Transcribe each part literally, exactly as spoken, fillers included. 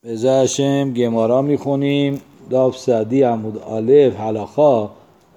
بزا هشم گمارا میخونیم داف سعدی عمود الف حلاخا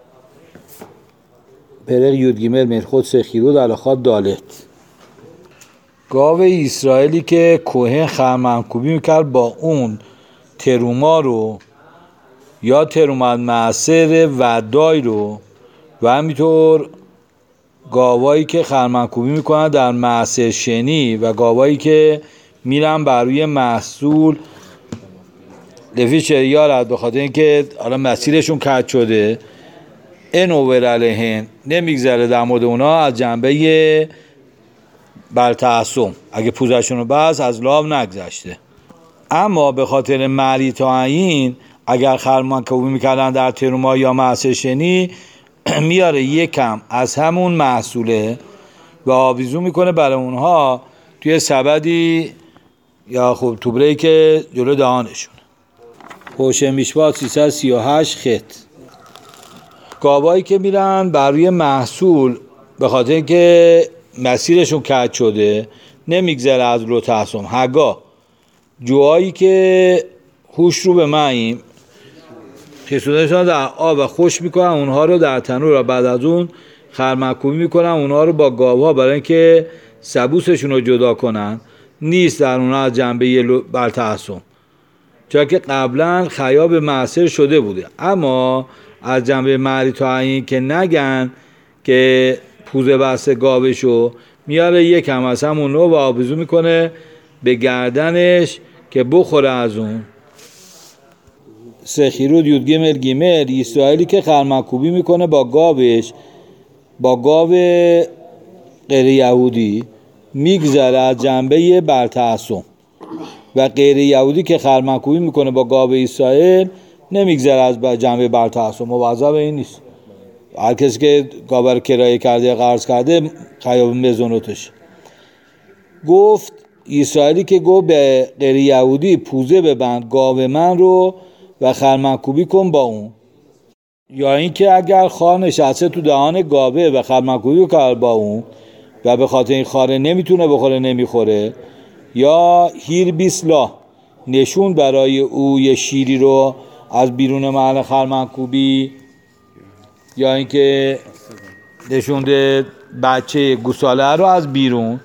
پرق یود گیمل مرخود سخیرود حلاخا دالت. گاو اسرائیلی که کوهن خرمنکوبی میکرد با اون تروما رو یا ترومت معصر ودای رو و همینطور گاوایی که خرمنکوبی میکنن در معصر شنی و گاوایی که میرن بر روی محصول لفی شریارت به خاطر اینکه حالا مسیرشون کج شده این اوور علیهن نمیگذره در مورد اونا از جنبه بلتعصم اگه پوزشون رو بس از لاب نگذشته. اما به خاطر مری تعیین اگر خرمنکوبی میکردن در تروما یا معصر شنی میاره یکم از همون محصوله و آویزون میکنه برای اونها توی سبدی یا خب توبره‌ای که جلو دهانشون. پوشه میشبات سیصد و سی و هشت خط. گاوایی که میرن بر روی محصول به خاطر اینکه مسیرشون کج شده نمیگذره از لو تعصم هگاه جوهایی که خوش رو به ماییم خیسونشان در آب و خوش میکنن اونها رو در تنور و بعد از اون خرمنکوبی میکنن اونها رو با گاوها برای اینکه سبوسشون رو جدا کنن نیست در اونها از جنبه بلتعصم چون که قبلا خیاب معصر شده بوده. اما از جنبه مری تعیین که نگن که پوزه بسته گاوشو میاره یکم از همون رو و آویزون میکنه به گردنش که بخوره از اون. سخیرود یود گیمل گیمل اسرائیلی که خرمنکوبی میکنه با گاوش با گاو غیر یهودی میگذره از جنبه بلتعصم و غیر یهودی که خرمنکوبی میکنه با گاو اسرائیل نمیگذره از جنبه بلتعصم. موظف این نیست. هر کسی که گاو رو کرایه کرده یا قرض کرده خیاب مزونوتش. گفت اسرائیلی که گفت به غیر یهودی پوزه ببند گاو من رو و خرمنکوبی کن با اون. یا اینکه اگر خار نشسته تو دهان گاوه و خرمنکوبی کرد با اون و به خاطر این خاره نمیتونه بخوره نمیخوره یا هیر بیسلا نشون برای او یه شیری رو از بیرون محل خرمنکوبی یا اینکه نشونده بچه گوساله رو از بیرون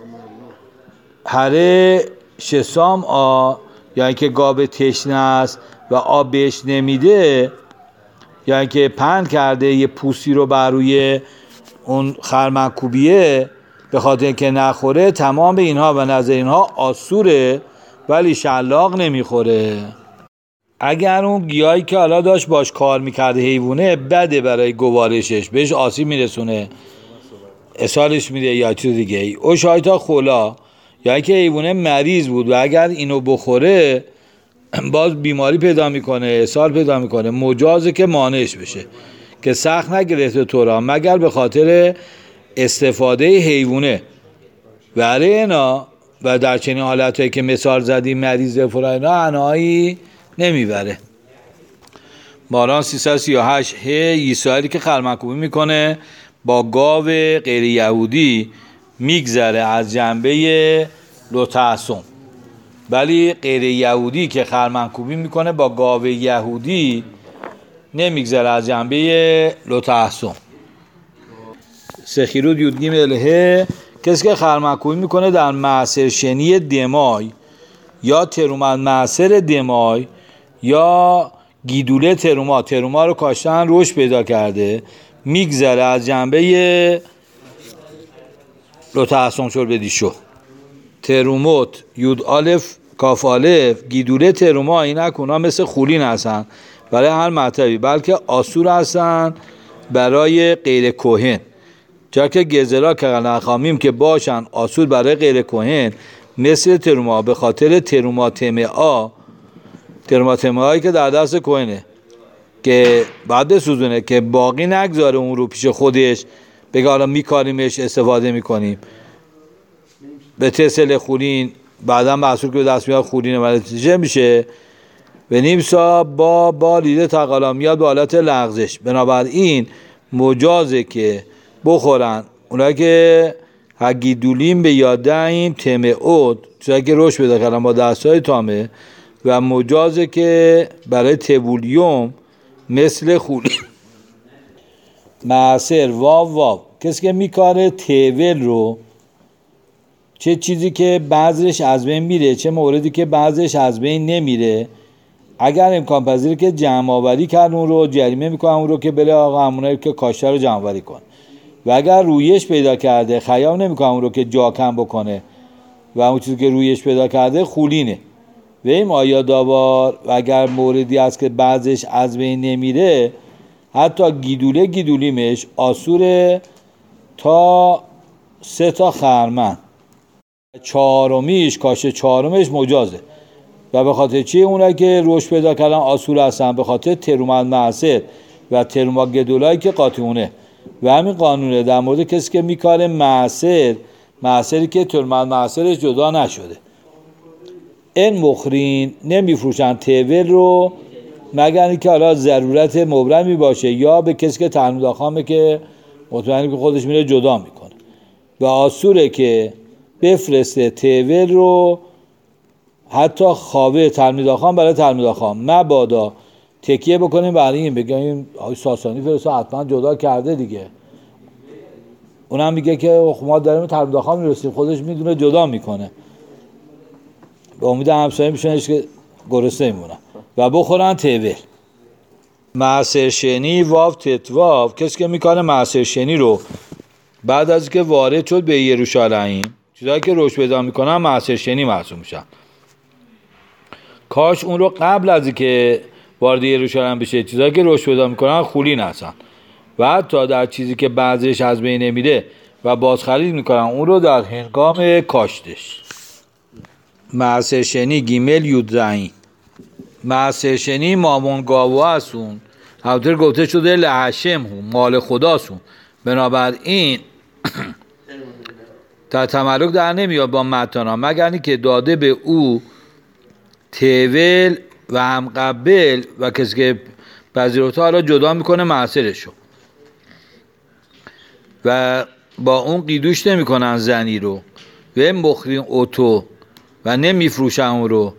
هره شسام آ یا اینکه گاو تشنه است و آب بهش نمیده یا اینکه پهن کرده یه پوستی رو بر روی اون خرمنکوبیه به خاطر اینکه نخوره تمام اینها و نظر اینها آسوره ولی شلاق نمیخوره. اگر اون گیاهی که حالا داشت باش کار میکرده حیوانه بده برای گوارشش بهش آسیب میرسونه اسهالش میده یا چیز دیگه ای او شایتا خولا یا اینکه حیوانه مریض بود و اگر اینو بخوره باز بیماری پیدا میکنه اسهال پیدا میکنه مجازه که مانعش بشه که سخت نگرفته تو را مگر به خاطر استفاده حیوانه و اینا و در چنین حالتایی که مثال زدی مریض فراینا عنایی نمیبره. ماران سیصد و سی و هشت هی اسرائیلی که خرمنکوبی میکنه با گاو غیر یهودی میگذره از جنبه لوتعصم ولی غیر یهودی که خرمنکوبی میکنه با گاو یهودی نمیگذره از جنبه لوتعصم. سخیرود یودگیم الهه کسی که خرمنکوبی میکنه در معصر شنی دمای یا ترومت معصر دمای یا گیدوله تروما تروما رو کاشتن روش پیدا کرده میگذره از جنبه لوتعصم شد بدیشو. تروموت یود آلف کاف آلف گیدوله تروما این اکونا مثل خولین هستن برای هر مطلبی بلکه آسور هستن برای غیر کوهن چرا که گزرا که نخامیم که باشن آسور برای غیر کوهن مثل تروما به خاطر تروما تمعا تروما تمعایی که در دست کوهنه که بعد بسوزونه که باقی نگذاره اون رو پیش خودش بگه حالا میکاریمش استفاده میکنیم به تسل خولین بعدا محصول که به دست میاد خولینه ولی چه میشه به نیمسا با با لیده تقالا میاد به حالت لغزش. بنابراین مجازه که بخورن اونایی که هگیدولیم به یاده این تمعود چون که روش پیدا کردن با دستای تامه و مجازه که برای تبولیوم مثل خولی. معصر واو واو کسی که میکاره تیول رو، چه چیزی که بعضش از بین میره چه موردی که بعضش از بین نمیره، اگر امکان پذیره که جمع آوری کرد اون رو جریمه میکنه اون رو که بله آقا همونه که کاشته رو جمع آوری کن. و اگر رویش پیدا کرده خیام نمیکنه اون رو که جا کم بکنه و اون چیزی که رویش پیدا کرده خولینه. و این آیا داوار و اگر موردی هست که بعضش از بین نمیره، حتی گیدوله گیدولیمش آسوره تا سه تا خرمن، چهارمیش کاشه چهارمش مجازه. و به خاطر چی اونایی که رشد پیدا کردن آسور هستن؟ به خاطر ترومت معصر و ترومت گدولایی که قاطعونه. و همین قانونه در مورد کسی که میکاره معصر، معصری که ترومت معصرش جدا نشده. این مخرین نمیفروشن تیول رو مگر اینکه حالا ضرورت مبرمی باشه یا به کسی که تعمید خامه که مطمئنه که خودش میره جدا میکنه. و آسوره که بفرسته تیول رو حتی خاوه تلمید آخام برای تلمید آخام، مبادا تکیه بکنیم برای این بگیم آقای ساسانی فرسته حتما جدا کرده دیگه، اونم میگه که ما داریم تلمید آخام میرسیم، خودش میدونه جدا میکنه، به امید همسایه میشونش که گرسنه میمونن و بخورن تیول. معصر شنی واو تتواو کسی که میکنه معصر شنی رو بعد از که وارد شد به یروشالیم، چیزایی که رشد پیدا میکنن معصر شنی محسوب میشن. کاش اون رو قبل از که وارد یروشالیم بشه، چیزایی که رشد پیدا میکنن خولین هستن. و حتی در چیزی که بعضیش از بین نمیره و بازخرید میکنن اون رو در هنگام کاشتش. معصر شنی گیمل یودزعین معصر شنی مامون گاوا هستون، همطور گفته شده لحشم هم مال خداسون، بنابراین تا تملک در نمیاد با متانا مگر اینکه داده به او تیول و هم قبل و کسی که پذیرفته حالا جدا میکنه معصرشو و با اون قیدوش نمیکنن زنی رو و مخرین اوتو و نمیفروشن اون رو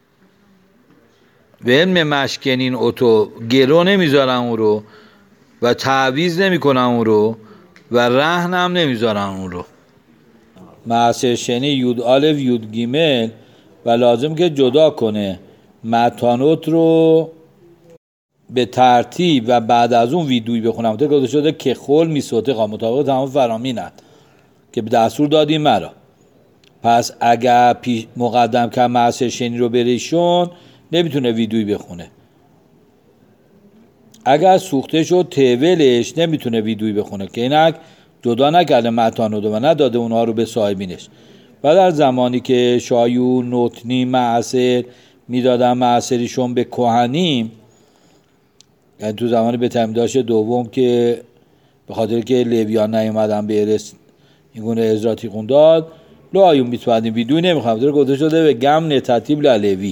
و علم مشکنین اوتو گرو نمیذارن اون رو و تعویض نمیکنن اون رو و رهن هم نمیذارن اون رو. معصر شنی یود آلف یود گیمل و لازم که جدا کنه متانوت رو به ترتیب و بعد از اون ویدوی بخونم. تا گفته شده که خول میسوته خواه مطابق تمام فرامینت که به دستور دادیم مرا. پس اگر مقدم که معصر شنی رو بریشون نمیتونه ویدوی بخونه. اگر سوخته شد تیولش نمیتونه ویدوی بخونه که اینک جدا نکرده متانوت و نداده اونها رو به صاحبینش. و در زمانی که شایون نوتنی معصر میدادن معصریشون به کهنیم، یعنی تو زمان به تمیداش دوم که به خاطر که لیویان نیومدن به ارث این گونه ازراتی خونداد لو آیون میتوانیم ویدوی نمیخوام در گفته شده به گم نتتیب للیوی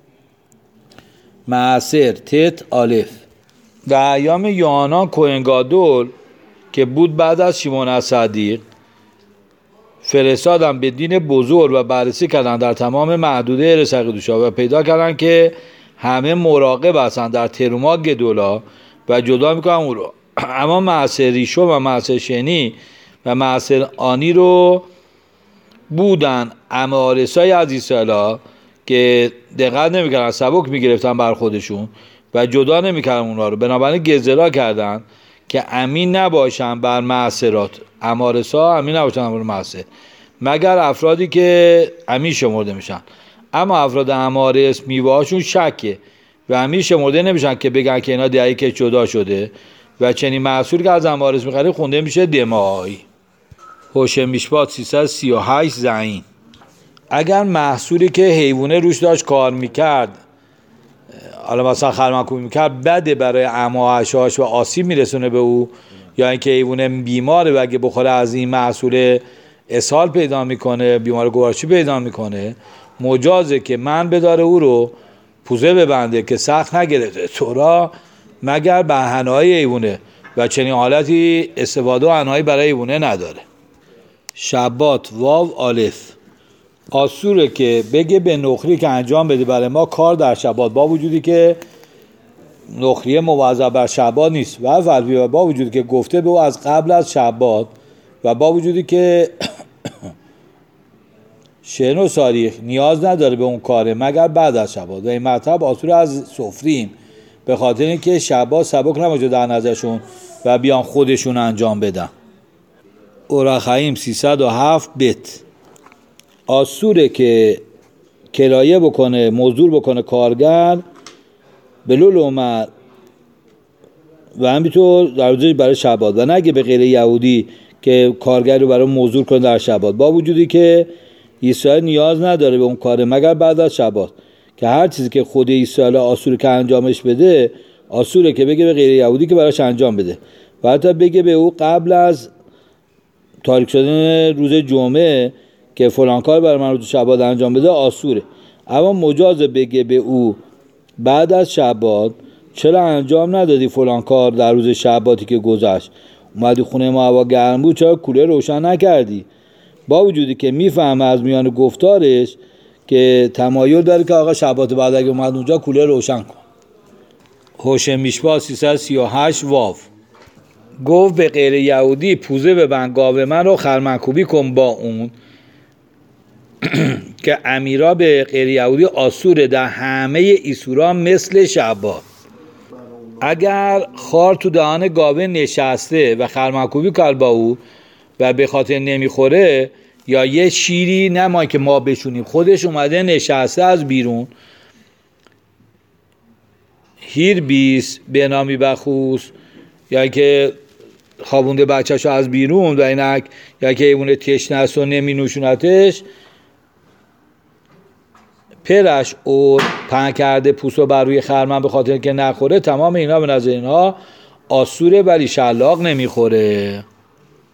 معصر تت آلف. در ایام یوحنا کوهنگادول که بود بعد از شیمون الصدیق فرستادن به دین بزرگ و بررسی کردن در تمام محدوده ارث قدوشا و پیدا کردن که همه مراقب هستن در تروما گدولا و جدا میکنن اون رو. اما معصر ریشو و معصر شنی و معصر آنی رو بودن امارسای عزیز سالا که دقت نمیکردن، سبک میگرفتن بر خودشون و جدا نمیکردن اونها رو، بنابراین گزرا کردن که امین نباشن بر معصرات. امارسا امین نباشن بر معصر مگر افرادی که امین شمرده میشن، اما افراد امارس میوهاشون شکه و امین شمرده نمیشن که بگن که اینا دهی که جدا شده و چنین محصول که از امارس میخری خونده میشه دمایی. هوش میشبات سیصد و سی و هشت زعین. اگر محصولی که حیوانه روش داشت کار میکرد، حالا مثلا خرمنکوبی میکرد، بده برای اماهشاش و آسیب میرسونه به او، یا اینکه حیوانه بیماره و اگه بخوره از این محصول اسهال پیدا میکنه، بیمار گوارشی پیدا میکنه، مجازه که من بداره او رو پوزه ببنده که سخت نگرفته تورا مگر به هنهای حیوانه و چنین حالتی استفاده و هنهایی برای حیوانه نداره. شبات واو آلف آسوره که بگه به نخری که انجام بده برای ما کار در شبات، با وجودی که نخریه موظف بر شبات نیست، و اول با وجودی که گفته به او از قبل از شبات، و با وجودی که شن و صاریخ نیاز نداره به اون کاره مگر بعد از شبات. و این مطلب آسور از سفریم به خاطر اینکه شبات سبک نباشه در نظرشون و بیان خودشون انجام بدن. اورخیم سیصد و هفت بیت. آسوره که کرایه بکنه، مزدور بکنه کارگر بلول عمر و همینطور در روزش برای شبات، و نگه به غیر یهودی که کارگر رو برای مزدور کنه در شبات، با وجودی که اسرائیل نیاز نداره به اون کاره مگر بعد از شبات، که هر چیزی که خود اسرائیل آسوره که انجامش بده، آسوره که بگه به غیر یهودی که براش انجام بده، و حتی بگه به او قبل از تاریک شدن روز جمعه که فلان کار برای من روز شبات انجام بده آسوره. اما مجازه بگه به او بعد از شبات چرا انجام ندادی فلان کار در روز شباتی که گذشت، اومدی خونه ما هوا گرم بود چرا کولر روشن نکردی، با وجودی که میفهمه از میان گفتارش که تمایل داره که آقا شبات بعد اگه اومد اونجا کولر روشن کن. هوشع میشبا سیصد و سی و هشت واو. گفت به غیر یهودی پوزه ببند گاو من رو خرمنکوبی کن با اون که امیرا به غیر یهودی آسوره در همه ایسورا مثل شبات. اگر خار تو دهان گاوه نشسته و خرمنکوبی کرد با او و به خاطر نمیخوره، یا یه شیری نمای که ما بشونیم خودش اومده نشسته از بیرون، هیر بیس به نامی بخوس، یا که خوابونده بچهشو از بیرون و اینک، یا که ایمونه تشنه است و نمی نوشونتش، پرش اور پهن کرده پوستو بر روی خرمن به خاطر که نخوره، تمام اینا به نظر اینا آسوره ولی شلاق نمیخوره.